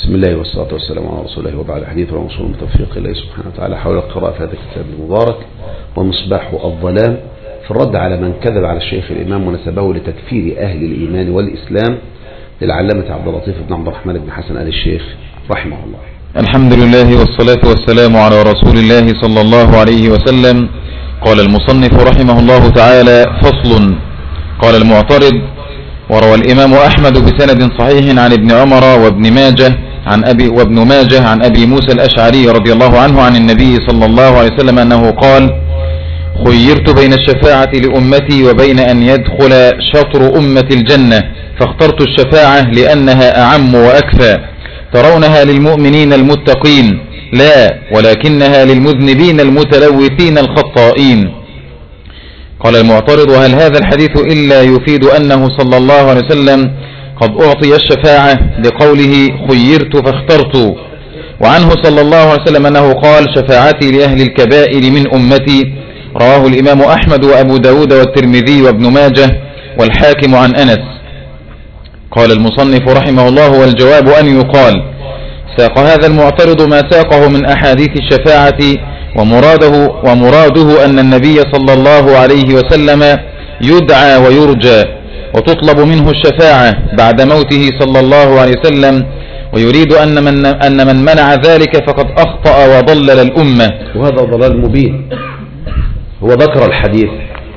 بسم الله والصلاة والسلام على رسول الله وبعد الحديث والرسول المتوفيق الله سبحانه وتعالى حول القراءة في هذا الكتاب المبارك ومصباح الظلام في الرد على من كذب على الشيخ الإمام ونسبه لتكفير أهل الإيمان والإسلام للعلامة عبد اللطيف بن عبد الرحمن بن حسن آل الشيخ رحمه الله. الحمد لله والصلاة والسلام على رسول الله صلى الله عليه وسلم. قال المصنف رحمه الله تعالى: فصل. قال المعترض: وروى الإمام أحمد بسند صحيح عن ابن عمر وابن ماجه وابن ماجه عن أبي موسى الأشعري رضي الله عنه عن النبي صلى الله عليه وسلم أنه قال: خيرت بين الشفاعة لأمتي وبين أن يدخل شطر أمة الجنة فاخترت الشفاعة لأنها أعم وأكفى. ترونها للمؤمنين المتقين لا، ولكنها للمذنبين المتلوثين الخطائين. قال المعترض: وهل هذا الحديث إلا يفيد أنه صلى الله عليه وسلم قد أعطي الشفاعة لقوله خيرت فاخترت، وعنه صلى الله عليه وسلم أنه قال: شفاعتي لأهل الكبائر من أمتي. رواه الإمام أحمد وأبو داود والترمذي وابن ماجه والحاكم عن أنس. قال المصنف رحمه الله: والجواب أن يقال: ساق هذا المعترض ما ساقه من أحاديث الشفاعة ومراده أن النبي صلى الله عليه وسلم يدعى ويرجى وتطلب منه الشفاعة بعد موته صلى الله عليه وسلم، ويريد أن من منع ذلك فقد أخطأ وضلل الأمة، وهذا ضلال مبين. هو ذكر الحديث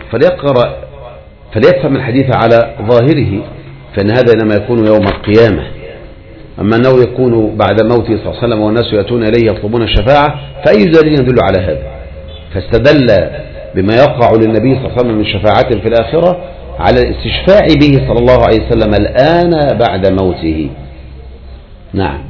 فليفهم الحديث على ظاهره، فإن هذا إنما يكون يوم القيامة، أما أنه يكون بعد موته صلى الله عليه وسلم والناس يأتون إليه يطلبون الشفاعة، فأي دليل يدل على هذا؟ فاستدل بما يقع للنبي صلى الله عليه وسلم من شفاعة في الآخرة على الاستشفاع به صلى الله عليه وسلم الآن بعد موته. نعم.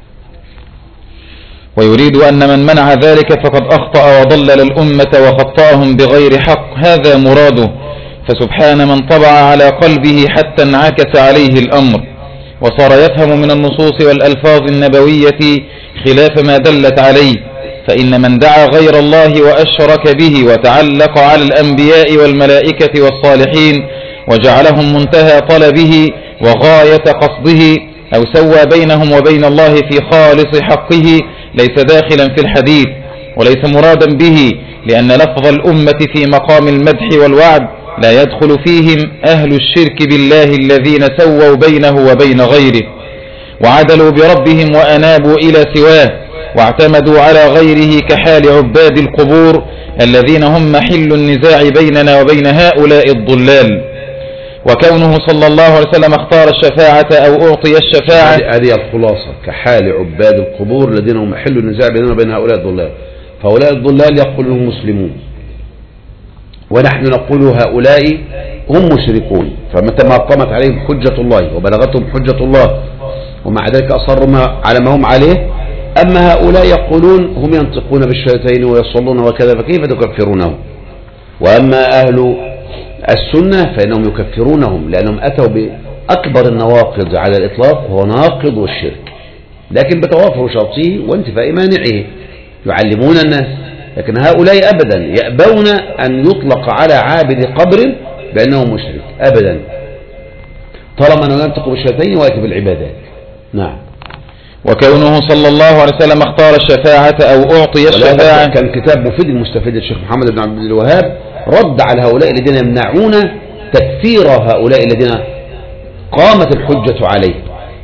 ويريد أن من منع ذلك فقد أخطأ وضلل الأمة وخطأهم بغير حق، هذا مراده. فسبحان من طبع على قلبه حتى انعكس عليه الأمر وصار يفهم من النصوص والألفاظ النبوية خلاف ما دلت عليه. فإن من دعا غير الله وأشرك به وتعلق على الأنبياء والملائكة والصالحين وجعلهم منتهى طلبه وغاية قصده أو سوى بينهم وبين الله في خالص حقه ليس داخلا في الحديث وليس مرادا به، لأن لفظ الأمة في مقام المدح والوعد لا يدخل فيهم أهل الشرك بالله الذين سووا بينه وبين غيره وعدلوا بربهم وأنابوا إلى سواه واعتمدوا على غيره كحال عباد القبور الذين هم محل النزاع بيننا وبين هؤلاء الضلال. وكونه صلى الله عليه وسلم اختار الشفاعة أو أعطي الشفاعة، هذه الخلاصة، كحال عباد القبور الذين هم محل النزاع بيننا وبين هؤلاء الضلال. فهؤلاء الضلال يقولون مسلمون ونحن نقول هؤلاء هم مشركون، فمتى ما قامت عليهم حجة الله وبلغتهم حجة الله ومع ذلك أصروا على ما هم عليه. أما هؤلاء يقولون هم ينطقون بالشهادتين ويصلون وكذا، فكيف تكفرونهم؟ وأما أهل السنة فإنهم يكفرونهم لأنهم أتوا بأكبر النواقض على الإطلاق وهو ناقض الشرك، لكن بتوافر شرطه وانتفاء مانعه يعلمون الناس. لكن هؤلاء أبدا يأبون أن يطلق على عابد قبر بأنه مشرك أبدا، طالما أنه ينطق بالشهادتين ويأتي بالعبادات. نعم. وكونه صلى الله عليه وسلم اختار الشفاعة أو أعطي الشفاعة، كان كتاب مفيد المستفيد الشيخ محمد بن عبد الوهاب رد على هؤلاء الذين يمنعون تكفير هؤلاء الذين قامت الحجة عليه،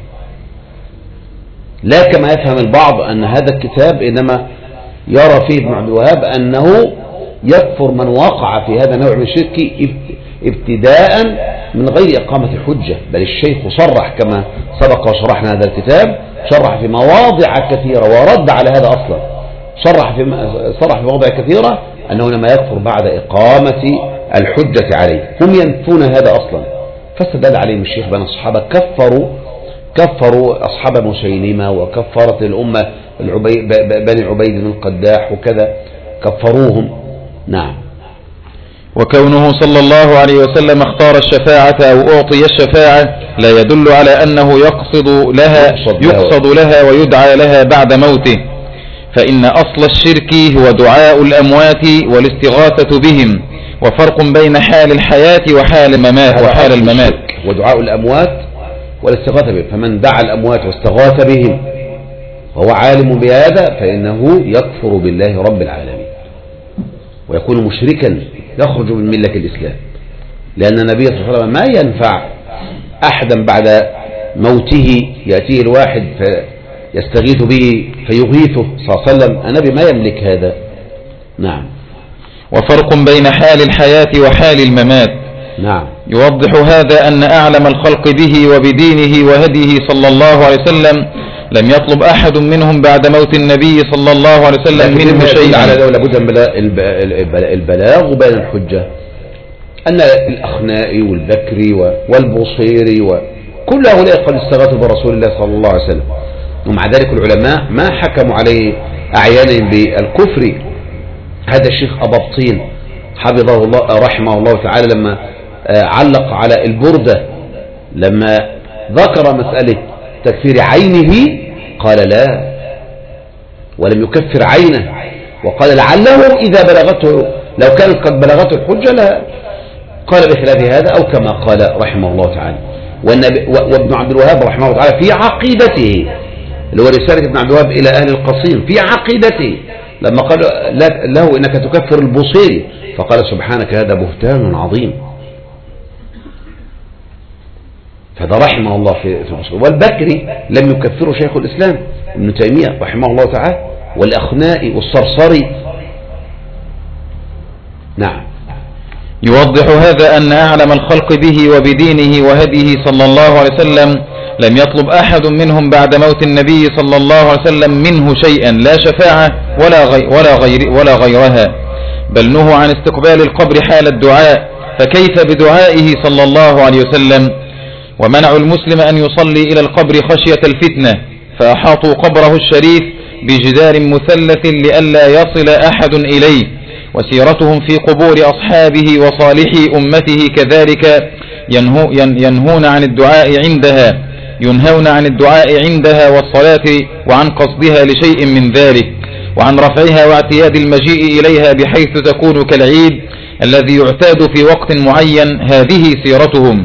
لا كما يفهم البعض أن هذا الكتاب إنما يرى فيه ابن عبد الوهاب أنه يكفر من وقع في هذا النوع من الشرك ابتداء من غير إقامة الحجة، بل الشيخ صرح كما سبق وشرحنا هذا الكتاب، شرح في مواضع كثيرة ورد على هذا أصلا، صرح في مواضع كثيرة أنه لما يكفر بعد إقامة الحجة عليه. هم ينفون هذا أصلا، فاستدل عليهم الشيخ بأن الصحابة كفروا أصحاب مسيلمة وكفرت الأمة بني عبيد بن القداح وكذا كفروهم. نعم. وكونه صلى الله عليه وسلم اختار الشفاعة أو أعطي الشفاعة لا يدل على أنه يقصد لها ويدعى لها بعد موته، فإن أصل الشرك هو دعاء الأموات والاستغاثة بهم، وفرق بين حال الحياة وحال الممات. ودعاء الأموات والاستغاثة بهم، فمن دعا الأموات واستغاث بهم وهو عالم بهذا فإنه يكفر بالله رب العالمين ويكون مشركا يخرج من ملة الإسلام، لأن النبي صلى الله عليه وسلم ما ينفع أحدا بعد موته يأتيه الواحد فيستغيث به فيغيثه صلى الله عليه وسلم، النبي ما يملك هذا. نعم. وفرق بين حال الحياة وحال الممات. نعم. يوضح هذا أن أعلم الخلق به وبدينه وهديه صلى الله عليه وسلم لم يطلب أحد منهم بعد موت النبي صلى الله عليه وسلم منه شيئا. على دولة بد من البلاغ وبين الحجة، أن الأخنائي والبكري والبوصيري وكل هؤلاء قد استغاثوا برسول الله صلى الله عليه وسلم، ومع ذلك العلماء ما حكموا عليه أعيانهم بالكفر. هذا الشيخ أبابطين حفظه الله رحمه الله تعالى لما علق على البردة لما ذكر مسألة تكفير عينه قال لا، ولم يكفر عينه، وقال لعله إذا بلغته لو كانت قد بلغته الحجة لا قال بخلاف هذا، أو كما قال رحمه الله تعالى. وابن عبد الوهاب رحمه الله تعالى في عقيدته اللي هو رسالة ابن عبد الوهاب إلى أهل القصيم في عقيدته لما قال له إنك تكفر البوصيري فقال سبحانك هذا بهتان عظيم. فهذا رحمه الله في الأصول. والبكري لم يكفره شيخ الإسلام ابن تيمية رحمه الله تعالى، والأخنائي والصرصري. نعم. يوضح هذا أن أعلم الخلق به وبدينه وهديه صلى الله عليه وسلم لم يطلب أحد منهم بعد موت النبي صلى الله عليه وسلم منه شيئا، لا شفاعة ولا غيرها، بل نهوا عن استقبال القبر حال الدعاء، فكيف بدعائه صلى الله عليه وسلم؟ ومنعوا المسلم أن يصلي إلى القبر خشية الفتنة، فأحاطوا قبره الشريف بجدار مثلث لئلا يصل أحد إليه. وسيرتهم في قبور أصحابه وصالحي أمته كذلك ينهون عن الدعاء عندها والصلاة وعن قصدها لشيء من ذلك، وعن رفعها واعتياد المجيء إليها بحيث تكون كالعيد الذي يعتاد في وقت معين. هذه سيرتهم.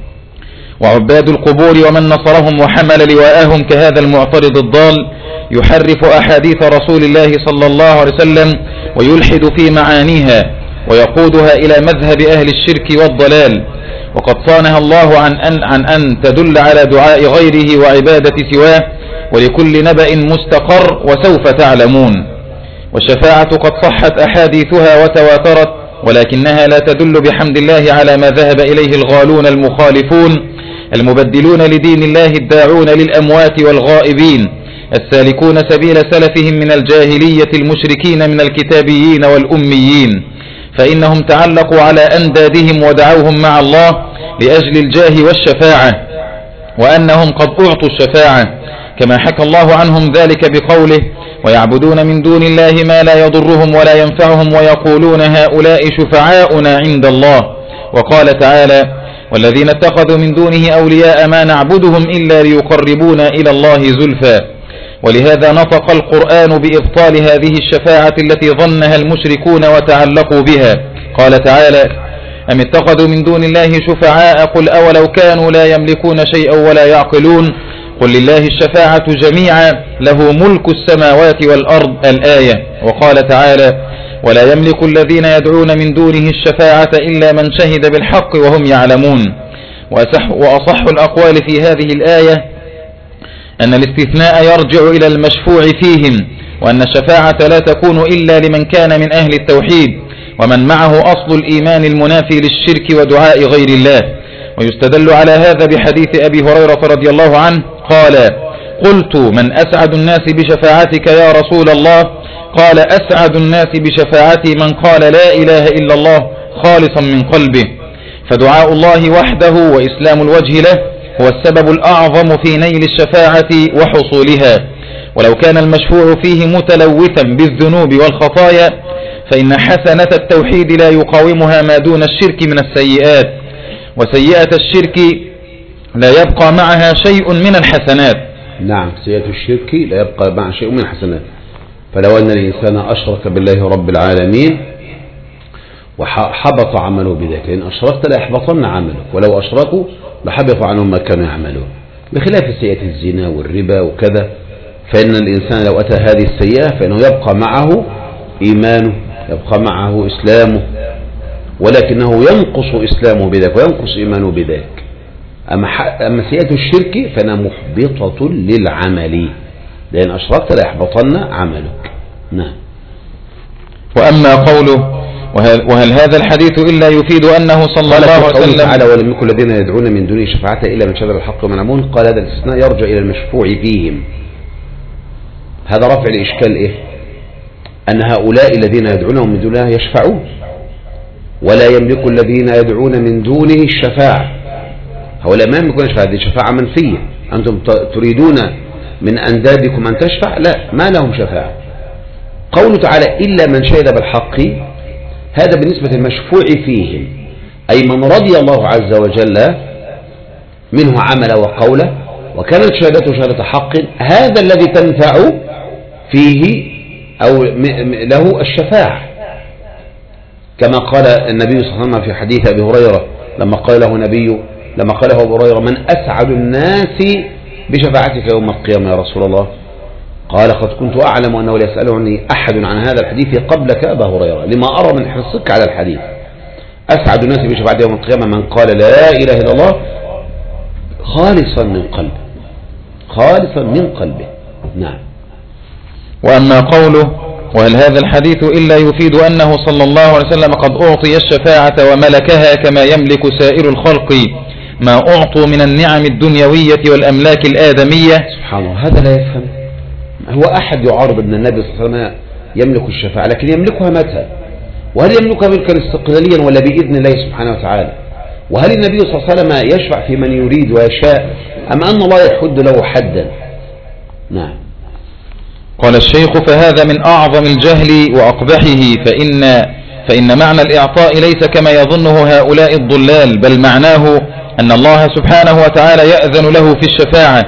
وعباد القبور ومن نصرهم وحمل لواءهم كهذا المعترض الضال يحرف أحاديث رسول الله صلى الله عليه وسلم ويلحد في معانيها ويقودها إلى مذهب أهل الشرك والضلال، وقد صانها الله عن أن تدل على دعاء غيره وعبادة سواه، ولكل نبأ مستقر وسوف تعلمون. والشفاعة قد صحت أحاديثها وتواترت، ولكنها لا تدل بحمد الله على ما ذهب إليه الغالون المخالفون المبدلون لدين الله الداعون للأموات والغائبين السالكون سبيل سلفهم من الجاهلية المشركين من الكتابيين والأميين، فإنهم تعلقوا على أندادهم ودعوهم مع الله لأجل الجاه والشفاعة، وأنهم قد أعطوا الشفاعة، كما حكى الله عنهم ذلك بقوله ويعبدون من دون الله ما لا يضرهم ولا ينفعهم ويقولون هؤلاء شفعاؤنا عند الله. وقال تعالى والذين اتخذوا من دونه أولياء ما نعبدهم إلا ليقربونا إلى الله زلفى. ولهذا نطق القرآن بإبطال هذه الشفاعة التي ظنها المشركون وتعلقوا بها. قال تعالى أم اتخذوا من دون الله شفعاء قل أولو كانوا لا يملكون شيئا ولا يعقلون قل لله الشفاعة جميعا له ملك السماوات والأرض الآية. وقال تعالى ولا يملك الذين يدعون من دونه الشفاعة إلا من شهد بالحق وهم يعلمون. وأصح الأقوال في هذه الآية أن الاستثناء يرجع إلى المشفوع فيهم، وأن الشفاعة لا تكون إلا لمن كان من أهل التوحيد ومن معه أصل الإيمان المنافي للشرك ودعاء غير الله. ويستدل على هذا بحديث أبي هريرة رضي الله عنه قال قلت من أسعد الناس بشفاعتك يا رسول الله؟ قال أسعد الناس بشفاعتي من قال لا إله إلا الله خالصا من قلبه. فدعاء الله وحده وإسلام الوجه له هو السبب الأعظم في نيل الشفاعة وحصولها، ولو كان المشفوع فيه متلوثا بالذنوب والخطايا فإن حسنة التوحيد لا يقاومها ما دون الشرك من السيئات، وسيئة الشرك لا يبقى معها شيء من الحسنات. نعم، سيئة الشرك لا يبقى معها شيء من الحسنات. فلو أن الإنسان أشرك بالله رب العالمين وحبط عمله بذلك، إن أشركت لا يحبطن عملك، ولو أشركوا لحبط عنهم ما كانوا يعملون، بخلاف سيئة الزنا والربا وكذا فإن الإنسان لو أتى هذه السيئة فإنه يبقى معه إيمانه، يبقى معه إسلامه، ولكنه ينقص إسلامه بذلك وينقص إيمانه بذلك. أما سيئة الشرك فإنها محبطة للعمل، لأن أشركت ليحبطن عملك. نعم. وأما قوله وهل هذا الحديث إلا يفيد أنه صلى الله عليه وسلم تعالى ولم يكن الذين يدعون من دونه شفاعة إلا من شجر الحق ومنعمون، قال هذا الاستثناء يرجع إلى المشفوع فيهم. هذا رفع الإشكال إيه؟ أن هؤلاء الذين يدعونهم من دونه يشفعون، ولا يملك الذين يدعون من دونه الشفاعة. هؤلاء ما يملكون الشفاعة، هذه شفاعة منفية. أنتم تريدون من أندادكم أن تشفع؟ لا، ما لهم شفاعة. قوله تعالى إلا من شهد بالحق، هذا بالنسبة للمشفوع فيهم، أي من رضي الله عز وجل منه عمل وقوله وكانت شهادته شهادة حق، هذا الذي تنفع فيه أو له الشفاعة، كما قال النبي صلى الله عليه وسلم في حديث أبي هريرة لما قال له أبو هريرة من أسعد الناس بشفاعتك يوم القيامة يا رسول الله؟ قال قد كنت أعلم أنه لا يسألني أحد عن هذا الحديث قبلك أبا هريرة، لما أرى من حرصك على الحديث. أسعد الناس بشفاعتك يوم القيامة من قال لا إله إلا الله خالصا من قلبه. نعم. وأما قوله وهل هذا الحديث إلا يفيد أنه صلى الله عليه وسلم قد أعطي الشفاعة وملكها كما يملك سائر الخلق ما أعطوا من النعم الدنيوية والأملاك الآدمية. سبحان الله، هذا لا يفهم. هو أحد يعارض أن النبي صلى الله عليه وسلم يملك الشفاعة، لكن يملكها متى؟ وهل يملكها ملكا استقلاليا ولا بإذن الله سبحانه وتعالى؟ وهل النبي صلى الله عليه وسلم يشفع في من يريد ويشاء أم أن الله يحد له حدا؟ نعم. قال الشيخ فهذا من أعظم الجهل وأقبحه، فإن معنى الإعطاء ليس كما يظنه هؤلاء الضلال، بل معناه أن الله سبحانه وتعالى يأذن له في الشفاعة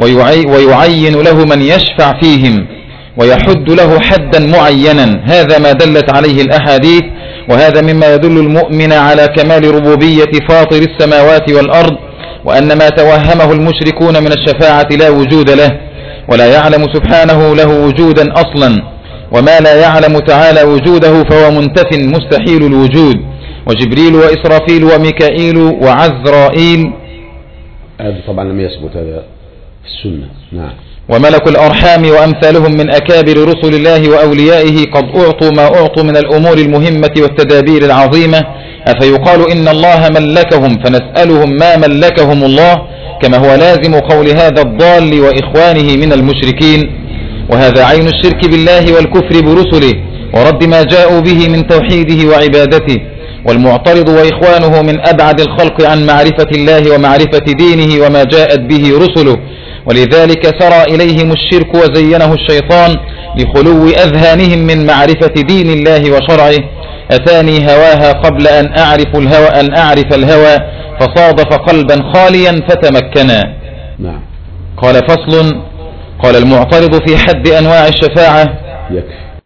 ويعين له من يشفع فيهم ويحد له حدا معينا. هذا ما دلت عليه الأحاديث، وهذا مما يدل المؤمن على كمال ربوبية فاطر السماوات والأرض، وأن ما توهمه المشركون من الشفاعة لا وجود له، ولا يعلم سبحانه له وجودا أصلا، وما لا يعلم تعالى وجوده فهو منتف مستحيل الوجود. وجبريل وإسرافيل وميكائيل وعزرائيل، هذا طبعا لم يثبت هذا في السنة. نعم. وملك الأرحام وأمثالهم من أكابر رسل الله وأوليائه قد أعطوا ما أعطوا من الأمور المهمة والتدابير العظيمة، أفيقال إن الله ملكهم فنسألهم ما ملكهم الله، كما هو لازم قول هذا الضال وإخوانه من المشركين. وهذا عين الشرك بالله والكفر برسله ورد ما جاءوا به من توحيده وعبادته. والمعترض وإخوانه من أبعد الخلق عن معرفة الله ومعرفة دينه وما جاءت به رسله، ولذلك سرى إليهم الشرك وزينه الشيطان لخلو أذهانهم من معرفة دين الله وشرعه. أتاني هواها قبل أن أعرف الهوى فصادف قلبا خاليا فتمكنا. نعم. قال فصل. قال المعترض في حد أنواع الشفاعة. يكفي.